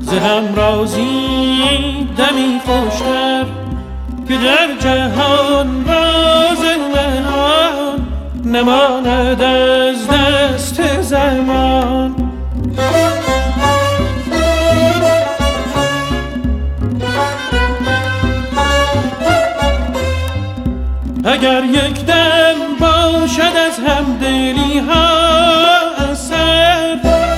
ز همرازی دمی خوشتر که در جهان راز منان نماند از دست زمان. اگر یک دم باشد از همدلی ها اثر،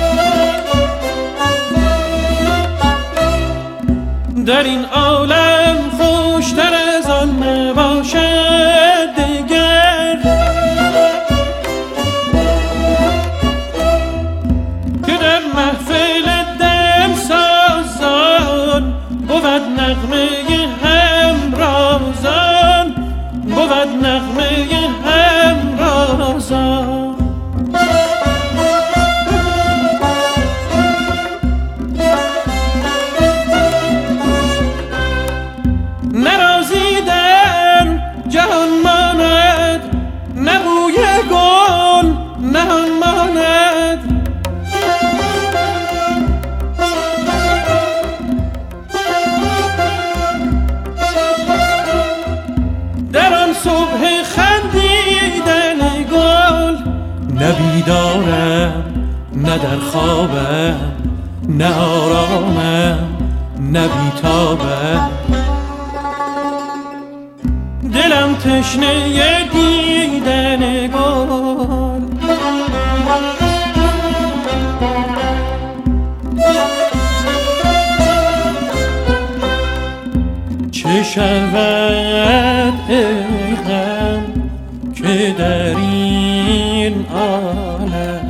در این عالم خوشتر از آن نباشد دگر، که در محفل دم سازان بود نغمه همرازان، بود نغمه همرازان. نرازیدن جهان ماند، نه بوی گل نهان ماند، در آن صبح خندیدن گل نه بیدارم نه در خوابم، نه آرامم نه بیتابم، دلم تشنه دیدن گل. چه شود ای غم که در این عالم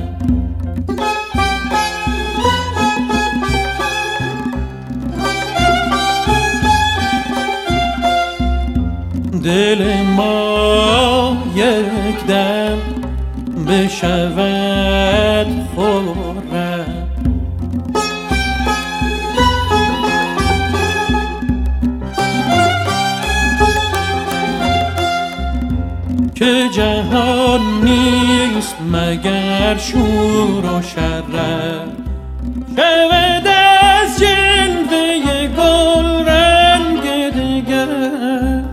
دل ما یک دم بشود خرم. که جهان نیست مگر شور و شرر، شود از جلوه گل رنگ دگر.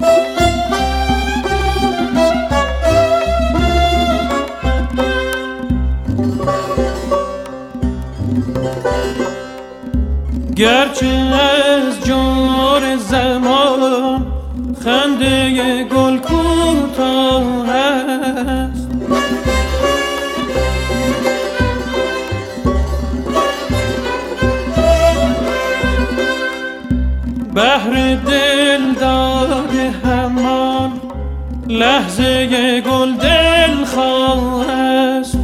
گرچه از جور زمان خنده گل کوتاه است، بهر دل داده همان لحظه گل دل خواه است.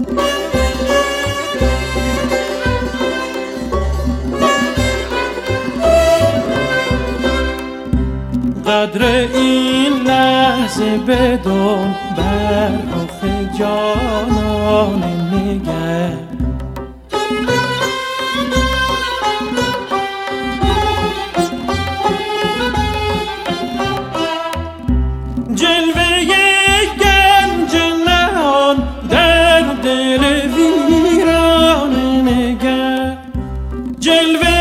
قدر این لحظه بدون بر رخ جانان نگر. جلوه گنج نهان در دل ویران نگر، جلوه